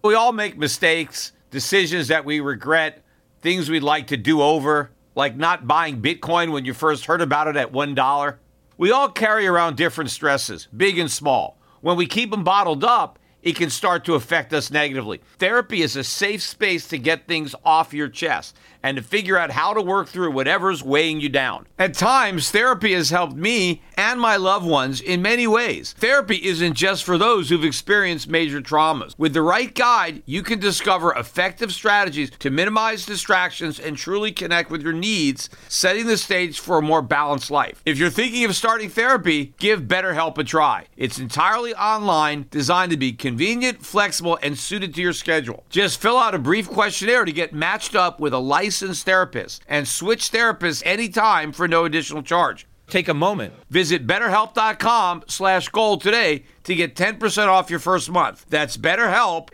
We all make mistakes, decisions that we regret, things we'd like to do over, like not buying Bitcoin when you first heard about it at $1. We all carry around different stresses, big and small. When we keep them bottled up, it can start to affect us negatively. Therapy is a safe space to get things off your chest and to figure out how to work through whatever's weighing you down. At times, therapy has helped me and my loved ones in many ways. Therapy isn't just for those who've experienced major traumas. With the right guide, you can discover effective strategies to minimize distractions and truly connect with your needs, setting the stage for a more balanced life. If you're thinking of starting therapy, give BetterHelp a try. It's entirely online, designed to be convenient, flexible, and suited to your schedule. Just fill out a brief questionnaire to get matched up with a licensed therapist and switch therapists anytime for no additional charge. Take a moment. Visit BetterHelp.com/gold today to get 10% off your first month. That's BetterHelp,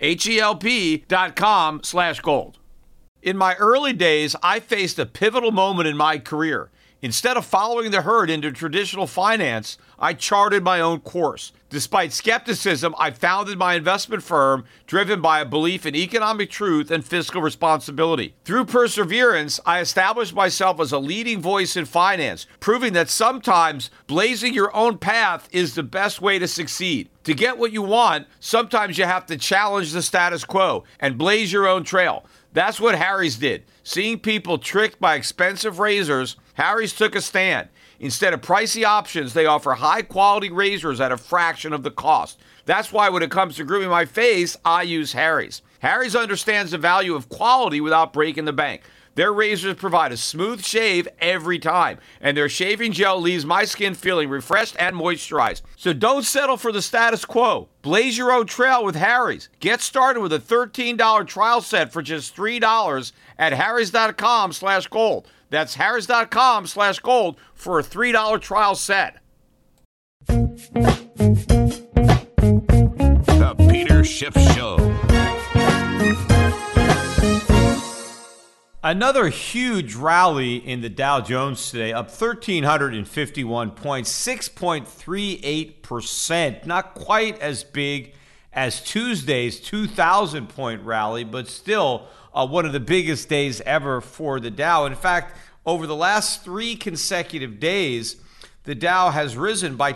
HELP.com/gold. In my early days, I faced a pivotal moment in my career. Instead of following the herd into traditional finance, I charted my own course. Despite skepticism, I founded my investment firm driven by a belief in economic truth and fiscal responsibility. Through perseverance, I established myself as a leading voice in finance, proving that sometimes blazing your own path is the best way to succeed. To get what you want, sometimes you have to challenge the status quo and blaze your own trail. That's what Harry's did. Seeing people tricked by expensive razors, Harry's took a stand. Instead of pricey options, they offer high-quality razors at a fraction of the cost. That's why when it comes to grooming my face, I use Harry's. Harry's understands the value of quality without breaking the bank. Their razors provide a smooth shave every time, and their shaving gel leaves my skin feeling refreshed and moisturized. So don't settle for the status quo. Blaze your own trail with Harry's. Get started with a $13 trial set for just $3 at harrys.com/gold. That's harrys.com/gold for a $3 trial set. The Peter Schiff Show. Another huge rally in the Dow Jones today, up 1,351 points, 6.38%. Not quite as big as Tuesday's 2,000-point rally, but still one of the biggest days ever for the Dow. In fact, over the last 3 consecutive days, the Dow has risen by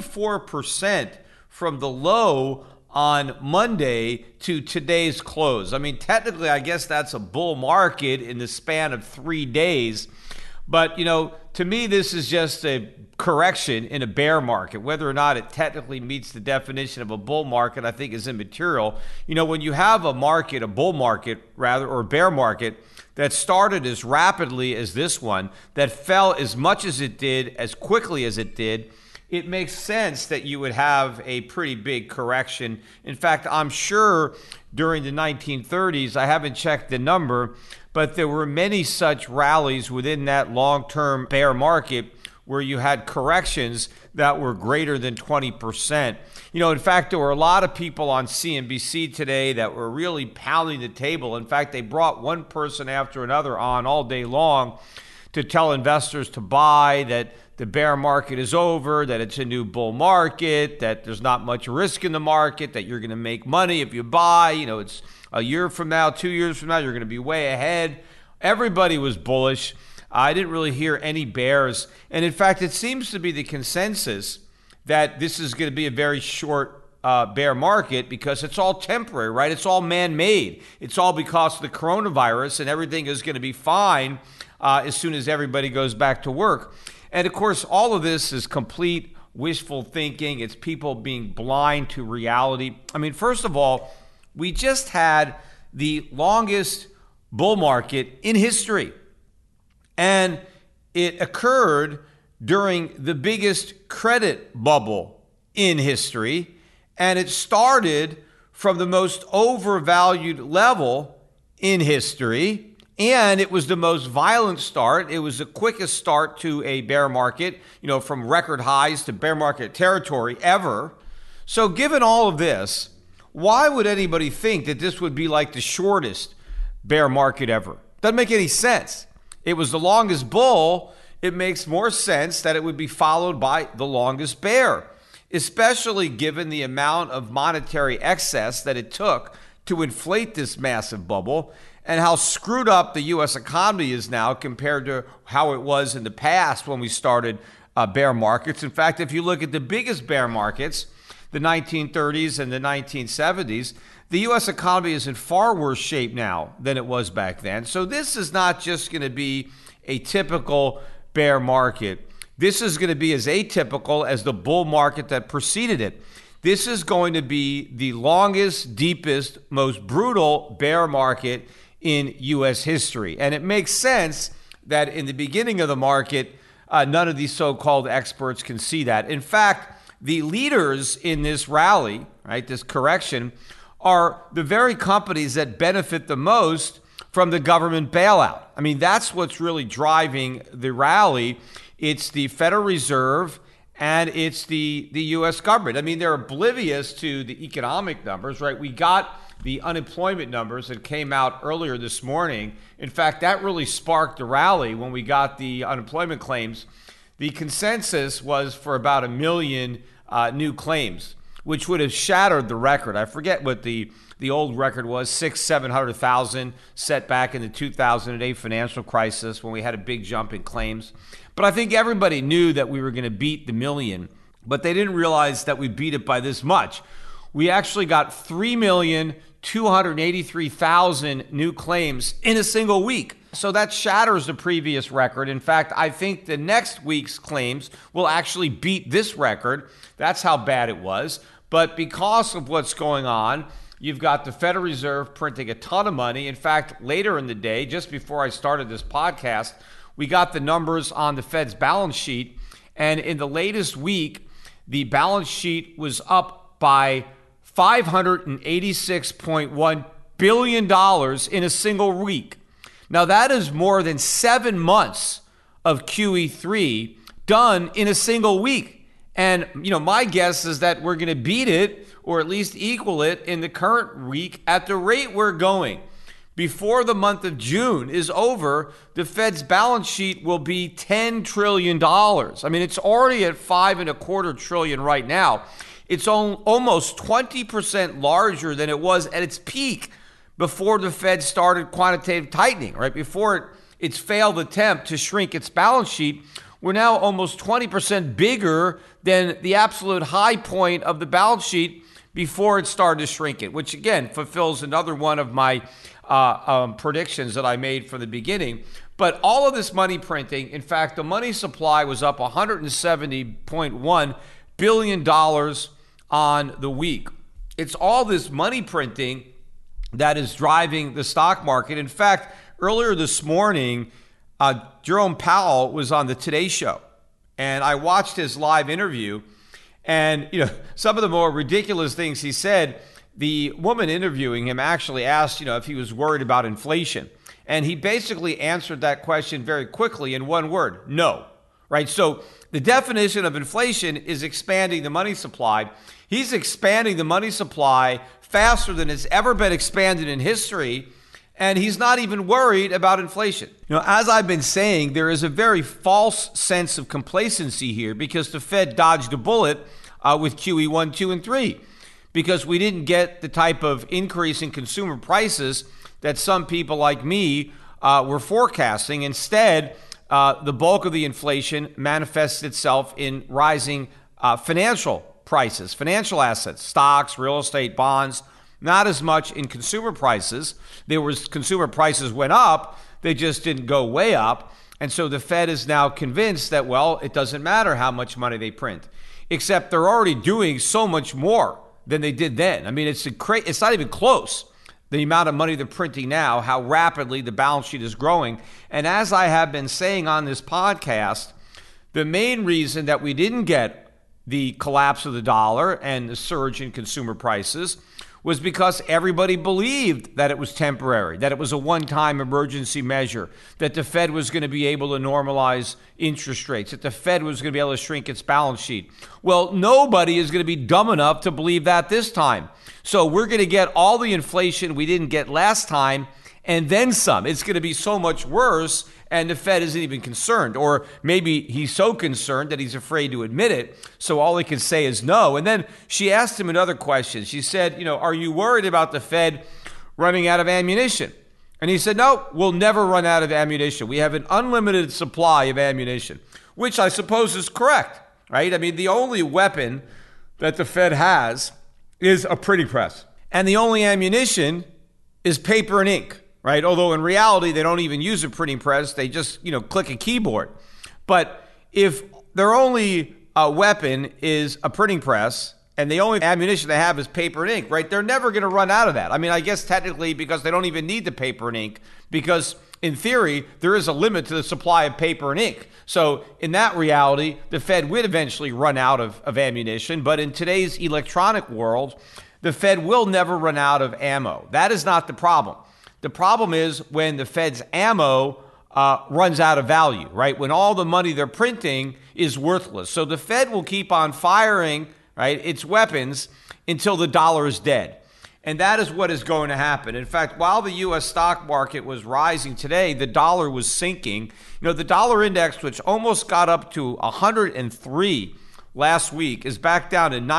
24% from the low on Monday to today's close. I mean, technically, I guess that's a bull market in the span of 3 days. But, to me, this is just a correction in a bear market. Whether or not it technically meets the definition of a bull market, I think is immaterial. When you have a market, a bull market rather, or a bear market that started as rapidly as this one, that fell as much as it did, as quickly as it did, it makes sense that you would have a pretty big correction. In fact, I'm sure during the 1930s, I haven't checked the number, but there were many such rallies within that long-term bear market where you had corrections that were greater than 20%. In fact, there were a lot of people on CNBC today that were really pounding the table. In fact, they brought one person after another on all day long to tell investors to buy, that the bear market is over, that it's a new bull market, that there's not much risk in the market, that you're going to make money if you buy. It's a year from now, 2 years from now, you're going to be way ahead. Everybody was bullish. I didn't really hear any bears. And in fact, it seems to be the consensus that this is going to be a very short bear market because it's all temporary, right? It's all man-made. It's all because of the coronavirus, and everything is going to be fine as soon as everybody goes back to work. And of course, all of this is complete wishful thinking. It's people being blind to reality. I mean, first of all, we just had the longest bull market in history. And it occurred during the biggest credit bubble in history. And it started from the most overvalued level in history. And it was the most violent start. It was the quickest start to a bear market, from record highs to bear market territory ever. So given all of this, why would anybody think that this would be like the shortest bear market ever? Doesn't make any sense. It was the longest bull. It makes more sense that it would be followed by the longest bear, especially given the amount of monetary excess that it took to inflate this massive bubble, and how screwed up the U.S. economy is now compared to how it was in the past when we started bear markets. In fact, if you look at the biggest bear markets, the 1930s and the 1970s, the U.S. economy is in far worse shape now than it was back then. So this is not just going to be a typical bear market. This is going to be as atypical as the bull market that preceded it. This is going to be the longest, deepest, most brutal bear market in U.S. history. And it makes sense that in the beginning of the market, none of these so-called experts can see that. In fact, the leaders in this rally, right, this correction, are the very companies that benefit the most from the government bailout. I mean, that's what's really driving the rally. It's the Federal Reserve and it's the U.S. government. I mean, they're oblivious to the economic numbers, right? We got the unemployment numbers that came out earlier this morning. In fact, that really sparked the rally when we got the unemployment claims. The consensus was for about 1 million new claims, which would have shattered the record. I forget what the old record was, 700,000 set back in the 2008 financial crisis when we had a big jump in claims. But I think everybody knew that we were going to beat the million, but they didn't realize that we beat it by this much. We actually got 3,283,000 new claims in a single week. So that shatters the previous record. In fact, I think the next week's claims will actually beat this record. That's how bad it was. But because of what's going on, you've got the Federal Reserve printing a ton of money. In fact, later in the day, just before I started this podcast, we got the numbers on the Fed's balance sheet. And in the latest week, the balance sheet was up by $586.1 billion in a single week. Now, that is more than 7 months of QE3 done in a single week. And, my guess is that we're going to beat it or at least equal it in the current week at the rate we're going. Before the month of June is over, the Fed's balance sheet will be $10 trillion. I mean, it's already at $5.25 trillion right now. It's almost 20% larger than it was at its peak before the Fed started quantitative tightening, right? Before its failed attempt to shrink its balance sheet, we're now almost 20% bigger than the absolute high point of the balance sheet before it started to shrink it, which again fulfills another one of my predictions that I made from the beginning. But all of this money printing, in fact, the money supply was up $170.1 billion on the week. It's all this money printing that is driving the stock market. In fact, earlier this morning, Jerome Powell was on the Today Show, and I watched his live interview. And, some of the more ridiculous things he said, the woman interviewing him actually asked, if he was worried about inflation. And he basically answered that question very quickly in one word: no. Right? So the definition of inflation is expanding the money supply. He's expanding the money supply faster than it's ever been expanded in history, and he's not even worried about inflation. As I've been saying, there is a very false sense of complacency here because the Fed dodged a bullet with QE 1, 2, and 3 because we didn't get the type of increase in consumer prices that some people like me were forecasting. Instead, the bulk of the inflation manifests itself in rising financial prices, financial assets, stocks, real estate, bonds, not as much in consumer prices. Consumer prices went up, they just didn't go way up. And so the Fed is now convinced that, it doesn't matter how much money they print, except they're already doing so much more than they did then. I mean, it's not even close, the amount of money they're printing now, how rapidly the balance sheet is growing. And as I have been saying on this podcast, the main reason that we didn't get the collapse of the dollar and the surge in consumer prices was because everybody believed that it was temporary, that it was a one-time emergency measure, that the Fed was going to be able to normalize interest rates, that the Fed was going to be able to shrink its balance sheet. Well, nobody is going to be dumb enough to believe that this time. So we're going to get all the inflation we didn't get last time and then some. It's going to be so much worse, and the Fed isn't even concerned. Or maybe he's so concerned that he's afraid to admit it, so all he can say is no. And then she asked him another question. She said, are you worried about the Fed running out of ammunition. And he said, no, we'll never run out of ammunition. We have an unlimited supply of ammunition, which I suppose is correct, right? I mean, the only weapon that the Fed has is a printing press. And the only ammunition is paper and ink, right? Although in reality, they don't even use a printing press. They just, click a keyboard. But if their only weapon is a printing press and the only ammunition they have is paper and ink, right? They're never going to run out of that. I mean, I guess technically because they don't even need the paper and ink, because in theory, there is a limit to the supply of paper and ink. So in that reality, the Fed would eventually run out of ammunition. But in today's electronic world, the Fed will never run out of ammo. That is not the problem. The problem is when the Fed's ammo runs out of value, right? When all the money they're printing is worthless. So the Fed will keep on firing, right, its weapons until the dollar is dead. And that is what is going to happen. In fact, while the U.S. stock market was rising today, the dollar was sinking. The dollar index, which almost got up to 103 last week, is back down to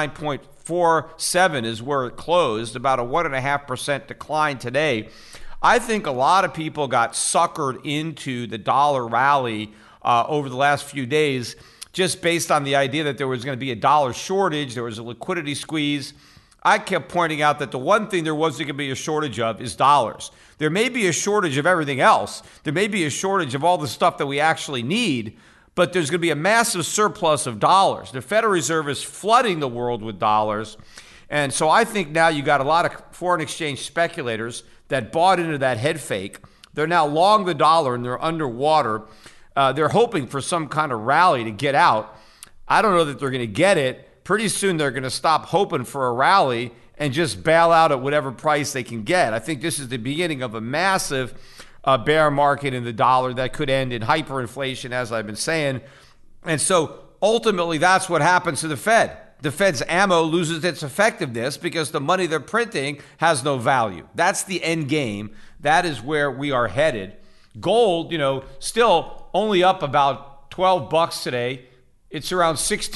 99.47 is where it closed, about a 1.5% decline today. I think a lot of people got suckered into the dollar rally over the last few days just based on the idea that there was going to be a dollar shortage, there was a liquidity squeeze. I kept pointing out that the one thing there wasn't going to be a shortage of is dollars. There may be a shortage of everything else. There may be a shortage of all the stuff that we actually need, but there's going to be a massive surplus of dollars. The Federal Reserve is flooding the world with dollars. And so I think now you got a lot of foreign exchange speculators that bought into that head fake. They're now long the dollar and they're underwater. They're hoping for some kind of rally to get out. I don't know that they're going to get it. Pretty soon they're going to stop hoping for a rally and just bail out at whatever price they can get. I think this is the beginning of a massive bear market in the dollar that could end in hyperinflation, as I've been saying. And so ultimately that's what happens to the Fed. The Fed's ammo loses its effectiveness because the money they're printing has no value. That's the end game. That is where we are headed. Gold, still only up about $12 today. It's around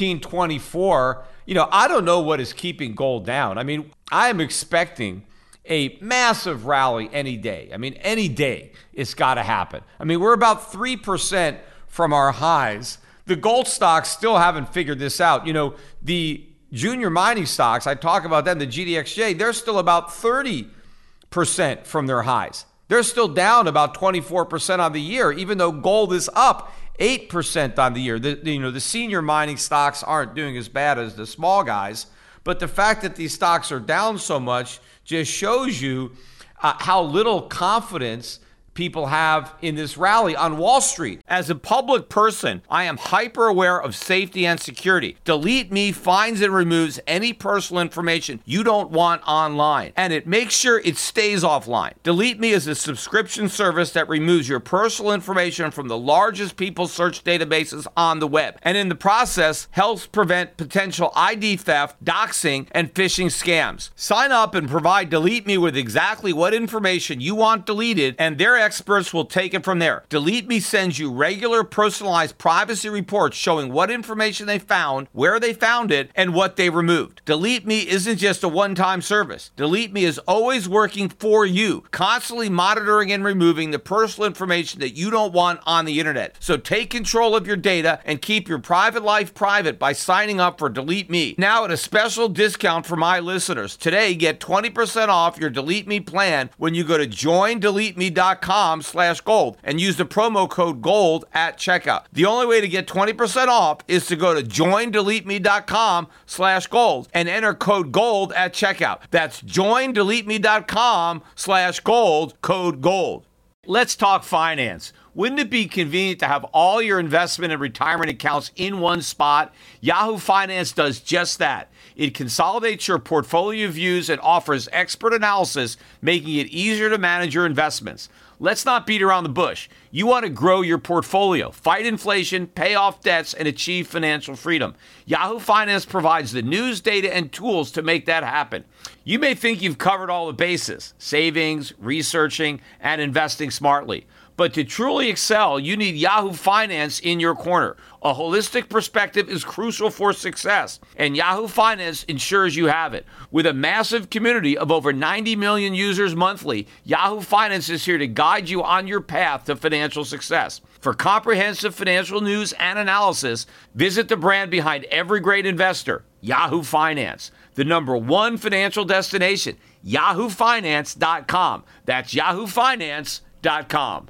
1624. I don't know what is keeping gold down. I mean, I'm expecting a massive rally any day. I mean, any day it's got to happen. I mean, we're about 3% from our highs. The gold stocks still haven't figured this out. The junior mining stocks, I talk about them, the GDXJ, they're still about 30% from their highs. They're still down about 24% on the year, even though gold is up 8% on the year. The senior mining stocks aren't doing as bad as the small guys, but the fact that these stocks are down so much just shows you how little confidence people have in this rally on Wall Street. As a public person, I am hyper aware of safety and security. Delete Me finds and removes any personal information you don't want online, and it makes sure it stays offline. Delete Me is a subscription service that removes your personal information from the largest people search databases on the web, and in the process helps prevent potential ID theft, doxing, and phishing scams. Sign up and provide Delete Me with exactly what information you want deleted, and their experts will take it from there. Delete Me sends you regular personalized privacy reports showing what information they found, where they found it, and what they removed. Delete Me isn't just a one-time service. Delete Me is always working for you, constantly monitoring and removing the personal information that you don't want on the internet. So take control of your data and keep your private life private by signing up for Delete Me. Now at a special discount for my listeners. Today, get 20% off your Delete Me plan when you go to joindeleteme.com/gold and use the promo code GOLD at checkout. The only way to get 20% off is to go to joindeleteme.com/gold and enter code GOLD at checkout. That's joindeleteme.com/gold, code GOLD. Let's talk finance. Wouldn't it be convenient to have all your investment and retirement accounts in one spot? Yahoo Finance does just that. It consolidates your portfolio views and offers expert analysis, making it easier to manage your investments. Let's not beat around the bush. You want to grow your portfolio, fight inflation, pay off debts, and achieve financial freedom. Yahoo Finance provides the news, data, and tools to make that happen. You may think you've covered all the bases, savings, researching, and investing smartly. But to truly excel, you need Yahoo Finance in your corner. A holistic perspective is crucial for success, and Yahoo Finance ensures you have it. With a massive community of over 90 million users monthly, Yahoo Finance is here to guide you on your path to financial success. For comprehensive financial news and analysis, visit the brand behind every great investor, Yahoo Finance, the #1 financial destination, yahoofinance.com. That's yahoofinance.com.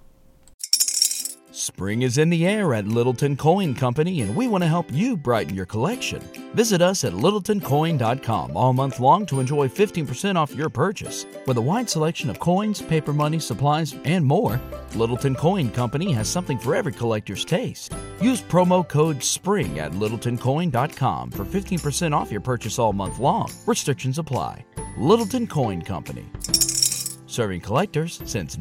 Spring is in the air at Littleton Coin Company, and we want to help you brighten your collection. Visit us at littletoncoin.com all month long to enjoy 15% off your purchase. With a wide selection of coins, paper money, supplies, and more, Littleton Coin Company has something for every collector's taste. Use promo code SPRING at littletoncoin.com for 15% off your purchase all month long. Restrictions apply. Littleton Coin Company. Serving collectors since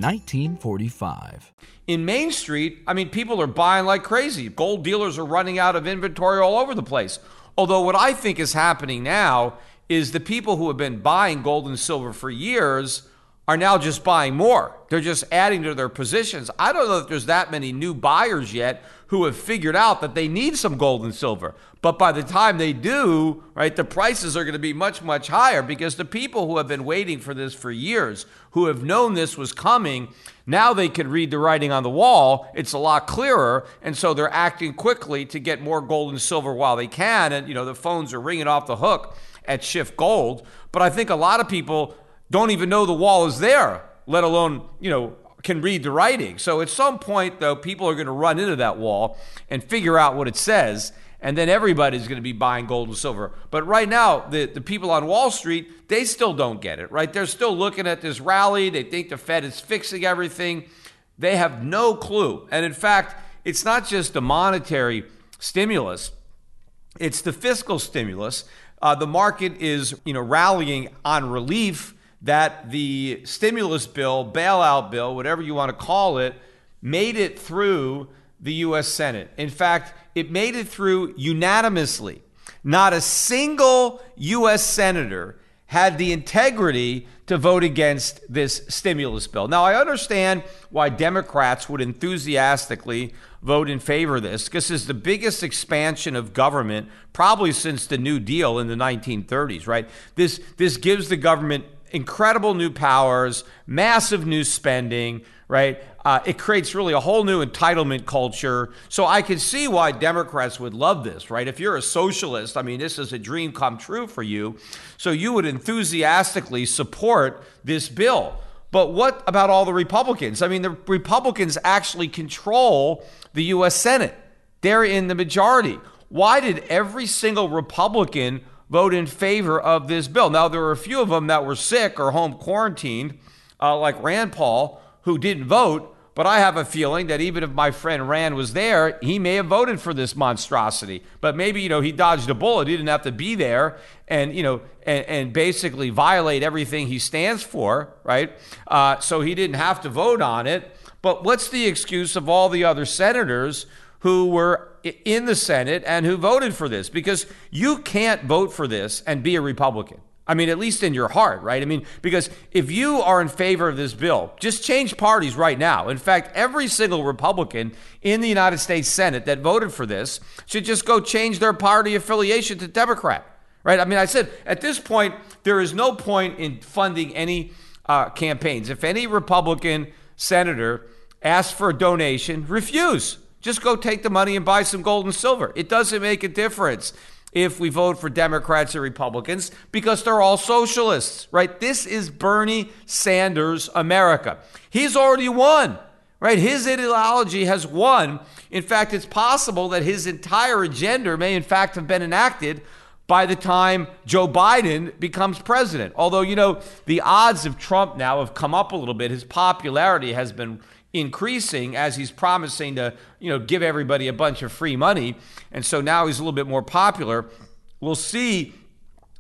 1945. In Main Street, people are buying like crazy. Gold dealers are running out of inventory all over the place. Although what I think is happening now is the people who have been buying gold and silver for years are now just buying more. They're just adding to their positions. I don't know if there's that many new buyers yet who have figured out that they need some gold and silver. But by the time they do, right, the prices are going to be much, much higher because the people who have been waiting for this for years, who have known this was coming, now they can read the writing on the wall. It's a lot clearer. And so they're acting quickly to get more gold and silver while they can. And, the phones are ringing off the hook at Shift Gold. But I think a lot of people don't even know the wall is there, let alone, can read the writing. So at some point, though, people are going to run into that wall and figure out what it says, and then everybody's going to be buying gold and silver. But right now, the people on Wall Street, they still don't get it, right? They're still looking at this rally. They think the Fed is fixing everything. They have no clue. And in fact, it's not just the monetary stimulus. It's the fiscal stimulus. The market is, rallying on relief that the stimulus bill, bailout bill, whatever you want to call it, made it through the U.S. Senate. In fact, it made it through unanimously. Not a single U.S. senator had the integrity to vote against this stimulus bill. Now, I understand why Democrats would enthusiastically vote in favor of this, because this is the biggest expansion of government probably since the New Deal in the 1930s, right? This gives the government incredible new powers, massive new spending, right? It creates really a whole new entitlement culture. So I can see why Democrats would love this, right? If you're a socialist, this is a dream come true for you. So you would enthusiastically support this bill. But what about all the Republicans? The Republicans actually control the U.S. Senate. They're in the majority. Why did every single Republican vote in favor of this bill? Now, there were a few of them that were sick or home quarantined, like Rand Paul, who didn't vote. But I have a feeling that even if my friend Rand was there, he may have voted for this monstrosity. But maybe, he dodged a bullet. He didn't have to be there and, and basically violate everything he stands for, right? So he didn't have to vote on it. But what's the excuse of all the other senators who were in the Senate and who voted for this? Because you can't vote for this and be a Republican. At least in your heart, right? Because if you are in favor of this bill, just change parties right now. In fact, every single Republican in the United States Senate that voted for this should just go change their party affiliation to Democrat, right? I said at this point, there is no point in funding any campaigns. If any Republican senator asks for a donation, refuse. Just go take the money and buy some gold and silver. It doesn't make a difference if we vote for Democrats or Republicans because they're all socialists, right? This is Bernie Sanders' America. He's already won, right? His ideology has won. In fact, it's possible that his entire agenda may in fact have been enacted by the time Joe Biden becomes president. Although, the odds of Trump now have come up a little bit. His popularity has been increasing as he's promising to, give everybody a bunch of free money. And so now he's a little bit more popular. We'll see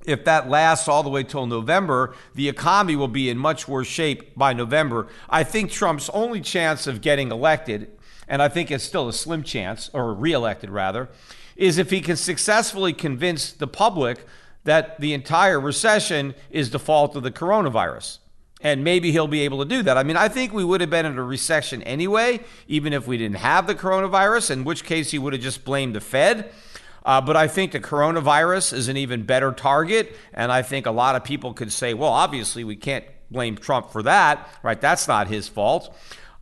if that lasts all the way till November, the economy will be in much worse shape by November. I think Trump's only chance of getting elected, and I think it's still a slim chance, or reelected rather, is if he can successfully convince the public that the entire recession is the fault of the coronavirus. And maybe he'll be able to do that. I mean, I think we would have been in a recession anyway, even if we didn't have the coronavirus, in which case he would have just blamed the Fed. But I think the coronavirus is an even better target. And I think a lot of people could say, well, obviously we can't blame Trump for that, right? That's not his fault.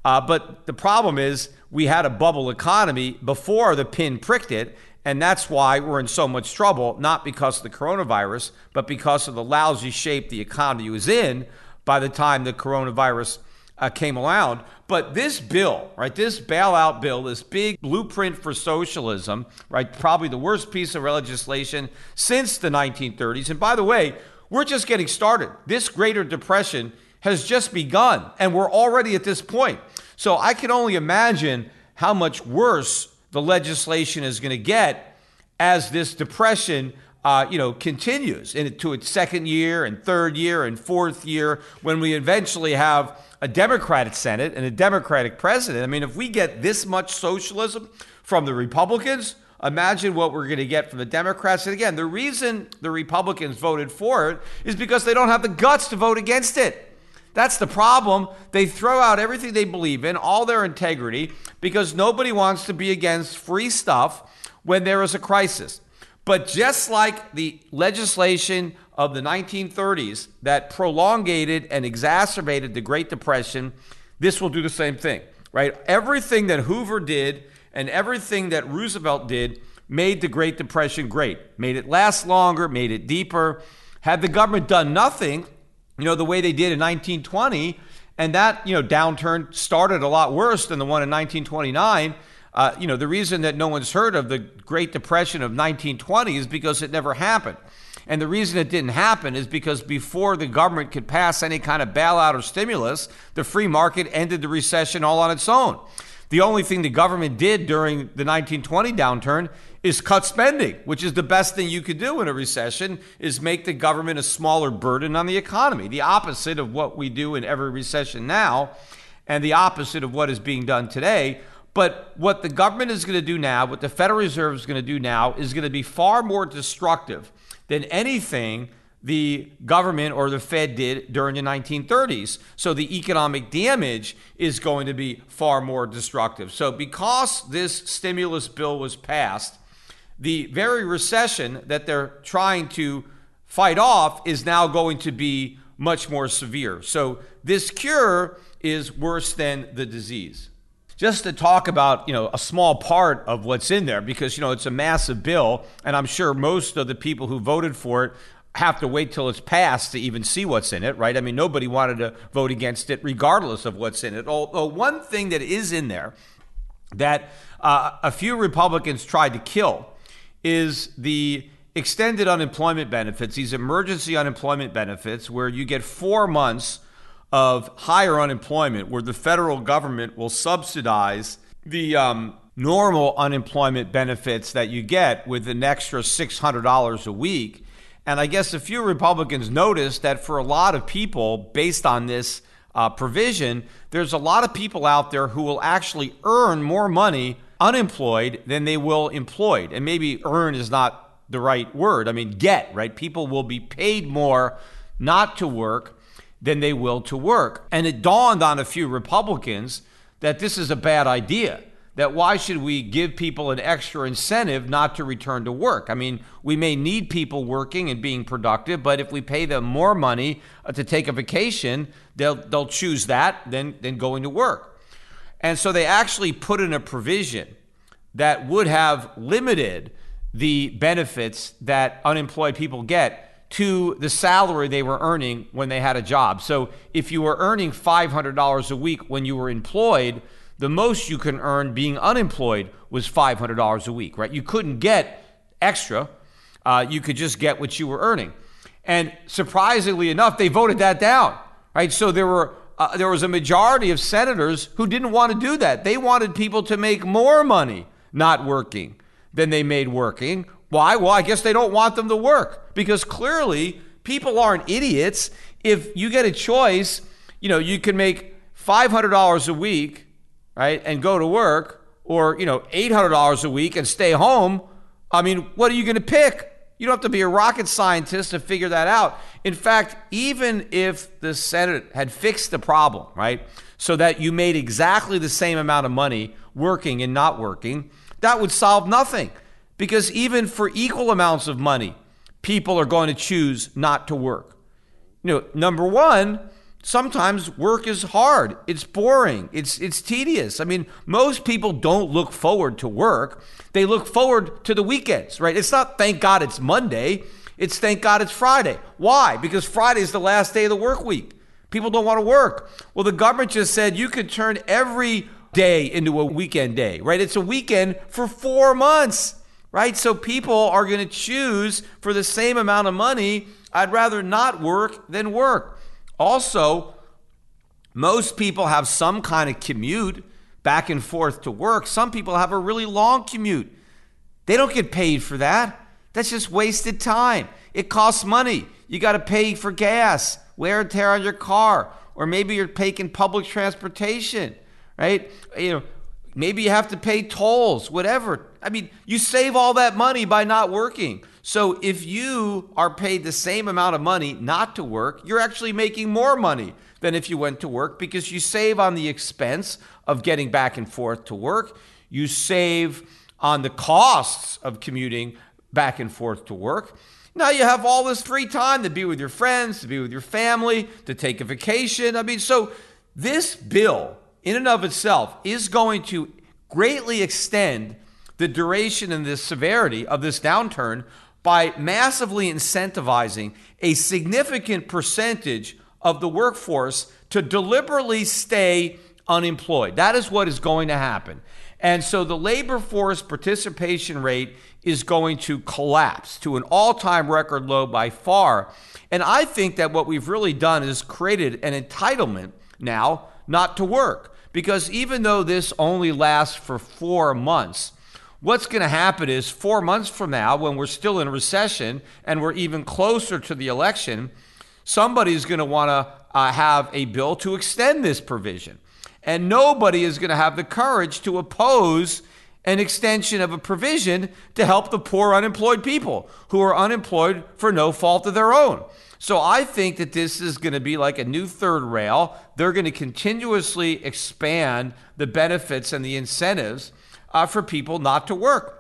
But the problem is we had a bubble economy before the pin pricked it. And that's why we're in so much trouble, not because of the coronavirus, but because of the lousy shape the economy was in by the time the coronavirus came around. But this bill, right, this bailout bill, this big blueprint for socialism, right, probably the worst piece of legislation since the 1930s. And by the way, we're just getting started. This Greater Depression has just begun, and we're already at this point. So I can only imagine how much worse the legislation is going to get as this depression continues into its second year and third year and fourth year, when we eventually have a Democratic Senate and a Democratic president. I mean, if we get this much socialism from the Republicans, imagine what we're going to get from the Democrats. And again, the reason the Republicans voted for it is because they don't have the guts to vote against it. That's the problem. They throw out everything they believe in, all their integrity, because nobody wants to be against free stuff when there is a crisis. But just like the legislation of the 1930s that prolongated and exacerbated the Great Depression, this will do the same thing, right? Everything that Hoover did and everything that Roosevelt did made the Great Depression great, made it last longer, made it deeper. Had the government done nothing, the way they did in 1920, and that, downturn started a lot worse than the one in 1929. The reason that no one's heard of the Great Depression of 1920 is because it never happened. And the reason it didn't happen is because before the government could pass any kind of bailout or stimulus, the free market ended the recession all on its own. The only thing the government did during the 1920 downturn is cut spending, which is the best thing you could do in a recession, is make the government a smaller burden on the economy. The opposite of what we do in every recession now, and the opposite of what is being done today. But what the government is going to do now, what the Federal Reserve is going to do now, is going to be far more destructive than anything the government or the Fed did during the 1930s. So the economic damage is going to be far more destructive. So because this stimulus bill was passed, the very recession that they're trying to fight off is now going to be much more severe. So this cure is worse than the disease. Just to talk about, a small part of what's in there, because, it's a massive bill, and I'm sure most of the people who voted for it have to wait till it's passed to even see what's in it, right? I mean, nobody wanted to vote against it regardless of what's in it. Although one thing that is in there that a few Republicans tried to kill is the extended unemployment benefits, these emergency unemployment benefits, where you get 4 months of higher unemployment, where the federal government will subsidize the normal unemployment benefits that you get with an extra $600 a week. And I guess a few Republicans noticed that for a lot of people, based on this provision, there's a lot of people out there who will actually earn more money unemployed than they will employed. And maybe earn is not the right word. I mean, get, right? People will be paid more not to work than they will to work. And it dawned on a few Republicans that this is a bad idea, that why should we give people an extra incentive not to return to work? I mean, we may need people working and being productive, but if we pay them more money to take a vacation, they'll choose that than going to work. And so they actually put in a provision that would have limited the benefits that unemployed people get to the salary they were earning when they had a job. So if you were earning $500 a week when you were employed, the most you can earn being unemployed was $500 a week, right? You couldn't get extra. You could just get what you were earning. And surprisingly enough, they voted that down, right? So there was a majority of senators who didn't want to do that. They wanted people to make more money not working than they made working, Why? Well, I guess they don't want them to work, because clearly people aren't idiots. If you get a choice, you can make $500 a week, right, and go to work, or, $800 a week and stay home. I mean, what are you going to pick? You don't have to be a rocket scientist to figure that out. In fact, even if the Senate had fixed the problem, right, so that you made exactly the same amount of money working and not working, that would solve nothing. Because even for equal amounts of money, people are going to choose not to work. Number one, sometimes work is hard. It's boring. It's tedious. I mean, most people don't look forward to work. They look forward to the weekends, right? It's not thank God it's Monday. It's thank God it's Friday. Why? Because Friday is the last day of the work week. People don't want to work. Well, the government just said you could turn every day into a weekend day, right? It's a weekend for 4 months, right? So people are going to choose for the same amount of money. I'd rather not work than work. Also, most people have some kind of commute back and forth to work. Some people have a really long commute. They don't get paid for that. That's just wasted time. It costs money. You got to pay for gas, wear and tear on your car, or maybe you're taking public transportation, right? Maybe you have to pay tolls, whatever. I mean, you save all that money by not working. So if you are paid the same amount of money not to work, you're actually making more money than if you went to work, because you save on the expense of getting back and forth to work. You save on the costs of commuting back and forth to work. Now you have all this free time to be with your friends, to be with your family, to take a vacation. I mean, so this bill in and of itself is going to greatly extend the duration and the severity of this downturn by massively incentivizing a significant percentage of the workforce to deliberately stay unemployed. That is what is going to happen. And so the labor force participation rate is going to collapse to an all-time record low by far. And I think that what we've really done is created an entitlement now not to work. Because even though this only lasts for 4 months, what's going to happen is 4 months from now, when we're still in recession and we're even closer to the election, somebody's going to want to have a bill to extend this provision. And nobody is going to have the courage to oppose an extension of a provision to help the poor unemployed people who are unemployed for no fault of their own. So I think that this is going to be like a new third rail. They're going to continuously expand the benefits and the incentives for people not to work.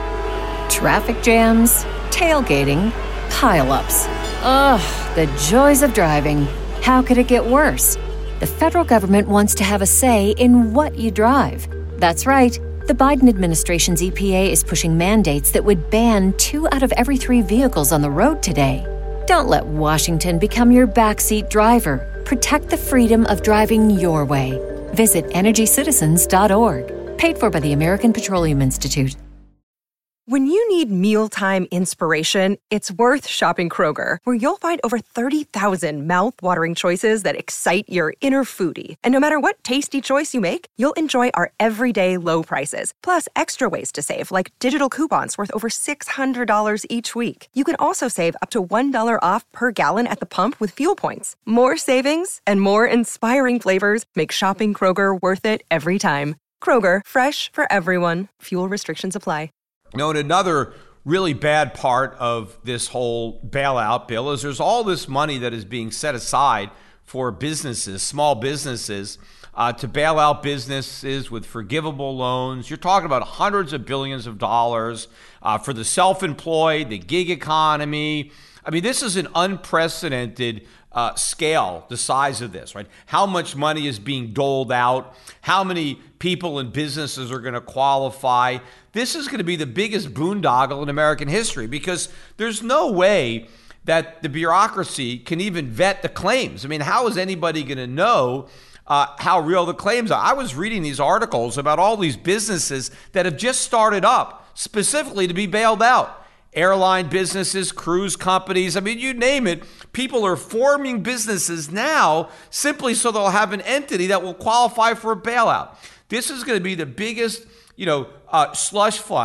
Traffic jams, tailgating, pileups. Ugh, the joys of driving. How could it get worse? The federal government wants to have a say in what you drive. That's right. The Biden administration's EPA is pushing mandates that would ban 2 out of every 3 vehicles on the road today. Don't let Washington become your backseat driver. Protect the freedom of driving your way. Visit EnergyCitizens.org. Paid for by the American Petroleum Institute. When you need mealtime inspiration, it's worth shopping Kroger, where you'll find over 30,000 mouth-watering choices that excite your inner foodie. And no matter what tasty choice you make, you'll enjoy our everyday low prices, plus extra ways to save, like digital coupons worth over $600 each week. You can also save up to $1 off per gallon at the pump with fuel points. More savings and more inspiring flavors make shopping Kroger worth it every time. Kroger, fresh for everyone. Fuel restrictions apply. And another really bad part of this whole bailout bill is there's all this money that is being set aside for businesses, small businesses, to bail out businesses with forgivable loans. You're talking about hundreds of billions of dollars for the self-employed, the gig economy. I mean, this is an unprecedented scale, the size of this, right? How much money is being doled out? How many people and businesses are going to qualify? This is going to be the biggest boondoggle in American history, because there's no way that the bureaucracy can even vet the claims. I mean, how is anybody going to know how real the claims are? I was reading these articles about all these businesses that have just started up specifically to be bailed out. Airline businesses, cruise companies, I mean, you name it. People are forming businesses now simply so they'll have an entity that will qualify for a bailout. This is going to be the biggest, slush fund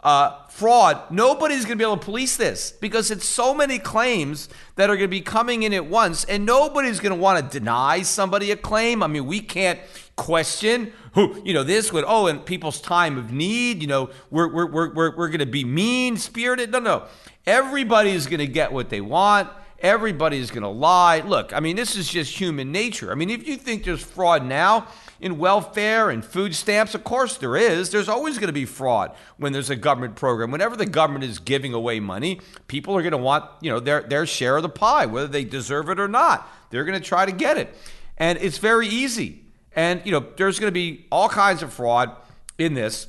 fraud, nobody's going to be able to police this because it's so many claims that are going to be coming in at once, and nobody's going to want to deny somebody a claim. I mean, we can't question who, this would, in people's time of need, we're going to be mean-spirited. No. Everybody's going to get what they want. Everybody's going to lie. Look, I mean, this is just human nature. I mean, if you think there's fraud now in welfare and food stamps, of course there is. There's always going to be fraud when there's a government program. Whenever the government is giving away money, people are going to want, their share of the pie, whether they deserve it or not. They're going to try to get it. And it's very easy. And, there's going to be all kinds of fraud in this.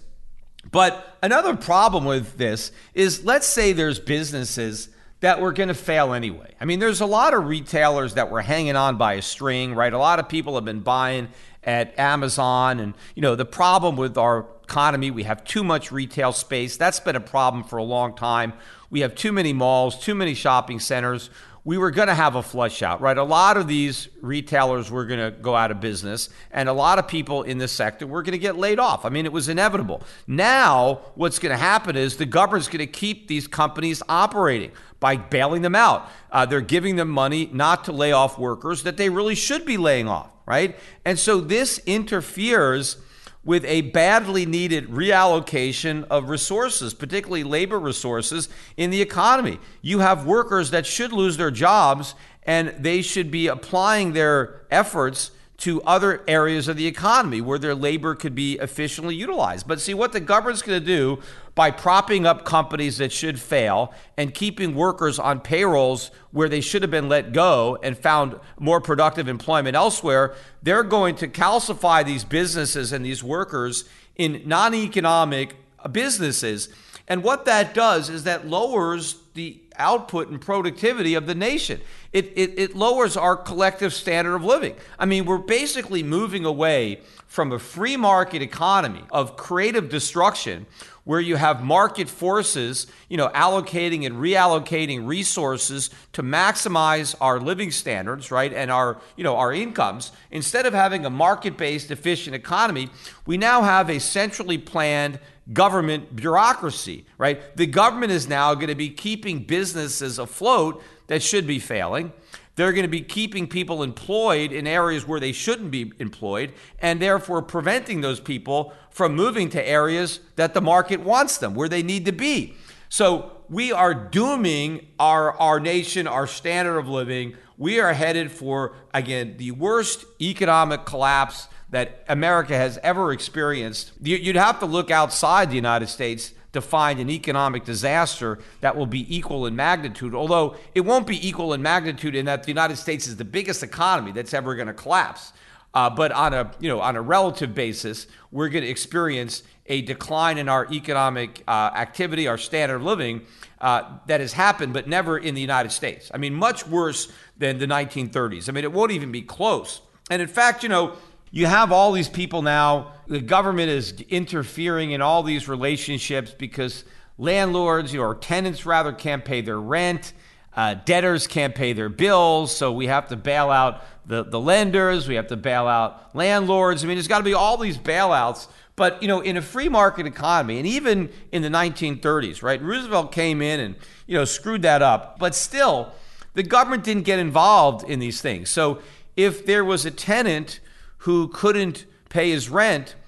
But another problem with this is, let's say there's businesses that were going to fail anyway. I mean, there's a lot of retailers that were hanging on by a string, right? A lot of people have been buying at Amazon. And, the problem with our economy, we have too much retail space. That's been a problem for a long time. We have too many malls, too many shopping centers. We were going to have a flush out, right? A lot of these retailers were going to go out of business, and a lot of people in this sector were going to get laid off. I mean, it was inevitable. Now, what's going to happen is the government's going to keep these companies operating by bailing them out. They're giving them money not to lay off workers that they really should be laying off, right? And so this interferes with a badly needed reallocation of resources, particularly labor resources in the economy. You have workers that should lose their jobs, and they should be applying their efforts to other areas of the economy where their labor could be efficiently utilized. But see, what the government's going to do by propping up companies that should fail and keeping workers on payrolls where they should have been let go and found more productive employment elsewhere, they're going to calcify these businesses and these workers in non-economic businesses. And what that does is that lowers the output and productivity of the nation. It lowers our collective standard of living. I mean, we're basically moving away from a free market economy of creative destruction where you have market forces, allocating and reallocating resources to maximize our living standards, right? And our incomes. Instead of having a market-based efficient economy, we now have a centrally planned government bureaucracy, right? The government is now going to be keeping businesses afloat that should be failing. They're going to be keeping people employed in areas where they shouldn't be employed, and therefore preventing those people from moving to areas that the market wants them, where they need to be. So we are dooming our nation, our standard of living. We are headed for, again, the worst economic collapse that America has ever experienced. You'd have to look outside the United States to find an economic disaster that will be equal in magnitude, although it won't be equal in magnitude in that the United States is the biggest economy that's ever going to collapse. But on a relative basis, we're going to experience a decline in our economic activity, our standard of living that has happened, but never in the United States. I mean, much worse than the 1930s. I mean, it won't even be close. And in fact, you have all these people now, the government is interfering in all these relationships because landlords, or tenants rather, can't pay their rent. Debtors can't pay their bills, so we have to bail out the lenders. We have to bail out landlords. I mean, there's got to be all these bailouts. But, in a free market economy, and even in the 1930s, right, Roosevelt came in and, screwed that up. But still, the government didn't get involved in these things. So if there was a tenant who couldn't pay his rent,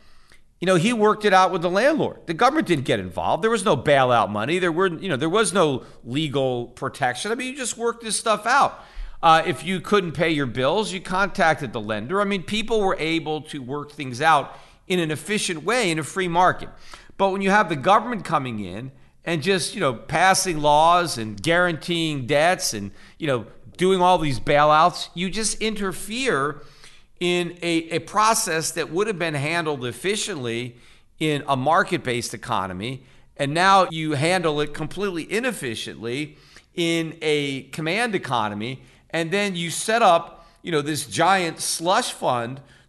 he worked it out with the landlord. The government didn't get involved. There was no bailout money. There was no legal protection. I mean, you just worked this stuff out. If you couldn't pay your bills, you contacted the lender. I mean, people were able to work things out in an efficient way in a free market. But when you have the government coming in and just, passing laws and guaranteeing debts and, doing all these bailouts, you just interfere in a process that would have been handled efficiently in a market-based economy, and now you handle it completely inefficiently in a command economy, and then you set up, this giant slush fund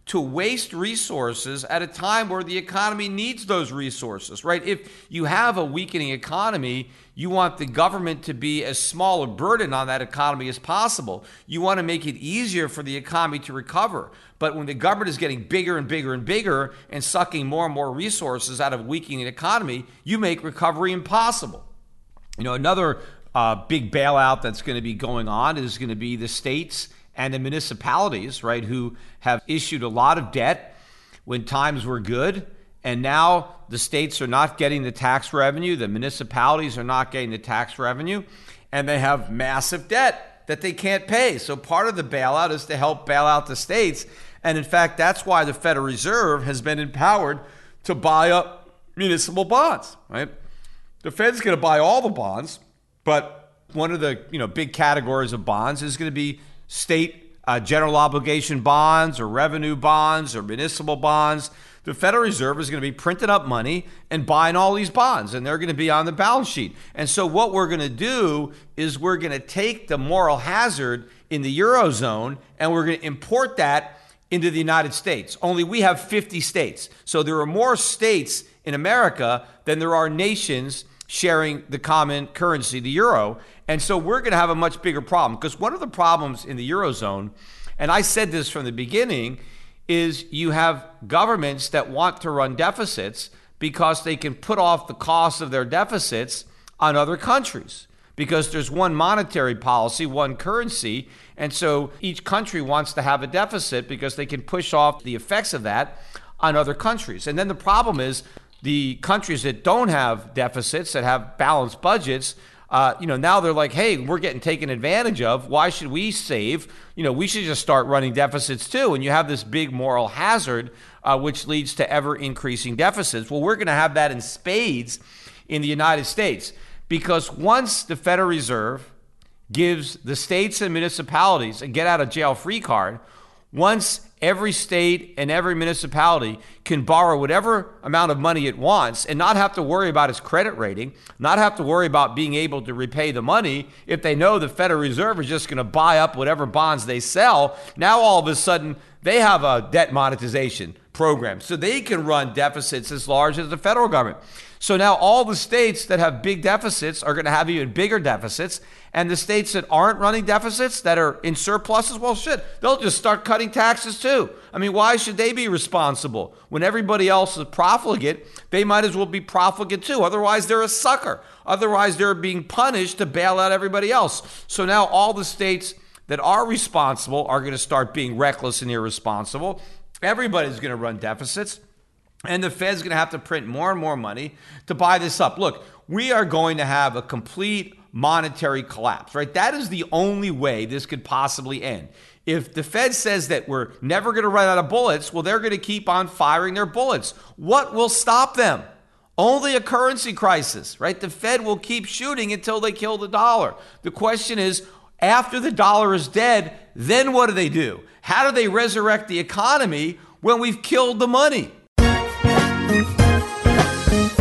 to waste resources at a time where the economy needs those resources, right? If you have a weakening economy, you want the government to be as small a burden on that economy as possible. You want to make it easier for the economy to recover. But when the government is getting bigger and bigger and bigger and sucking more and more resources out of a weakening economy, you make recovery impossible. Another big bailout that's going to be going on is going to be the states and the municipalities, right, who have issued a lot of debt when times were good. And now the states are not getting the tax revenue. The municipalities are not getting the tax revenue. And they have massive debt that they can't pay. So part of the bailout is to help bail out the states. And in fact, that's why the Federal Reserve has been empowered to buy up municipal bonds, right? The Fed's going to buy all the bonds, but one of the big categories of bonds is going to be state general obligation bonds or revenue bonds or municipal bonds. The Federal Reserve is going to be printing up money and buying all these bonds, and they're going to be on the balance sheet. And so what we're going to do is we're going to take the moral hazard in the Eurozone and we're going to import that into the United States. Only we have 50 states. So there are more states in America than there are nations sharing the common currency, the euro. And so we're going to have a much bigger problem, because one of the problems in the Eurozone, and I said this from the beginning, is you have governments that want to run deficits because they can put off the cost of their deficits on other countries, because there's one monetary policy, one currency. And so each country wants to have a deficit because they can push off the effects of that on other countries. And then the problem is the countries that don't have deficits, that have balanced budgets, now they're like, hey, we're getting taken advantage of. Why should we save? We should just start running deficits too. And you have this big moral hazard, which leads to ever increasing deficits. Well, we're going to have that in spades in the United States, because once the Federal Reserve gives the states and municipalities a get out of jail free card, once every state and every municipality can borrow whatever amount of money it wants and not have to worry about its credit rating, not have to worry about being able to repay the money, if they know the Federal Reserve is just going to buy up whatever bonds they sell, now all of a sudden they have a debt monetization program. So they can run deficits as large as the federal government. So now all the states that have big deficits are going to have even bigger deficits. And the states that aren't running deficits, that are in surpluses, well, shit, they'll just start cutting taxes too. I mean, why should they be responsible? When everybody else is profligate, they might as well be profligate too. Otherwise, they're a sucker. Otherwise, they're being punished to bail out everybody else. So now all the states that are responsible are going to start being reckless and irresponsible. Everybody's going to run deficits. And the Fed's going to have to print more and more money to buy this up. Look, we are going to have a complete monetary collapse, right? That is the only way this could possibly end. If the Fed says that we're never going to run out of bullets, well, they're going to keep on firing their bullets. What will stop them? Only a currency crisis, right? The Fed will keep shooting until they kill the dollar. The question is, after the dollar is dead, then what do? How do they resurrect the economy when we've killed the money?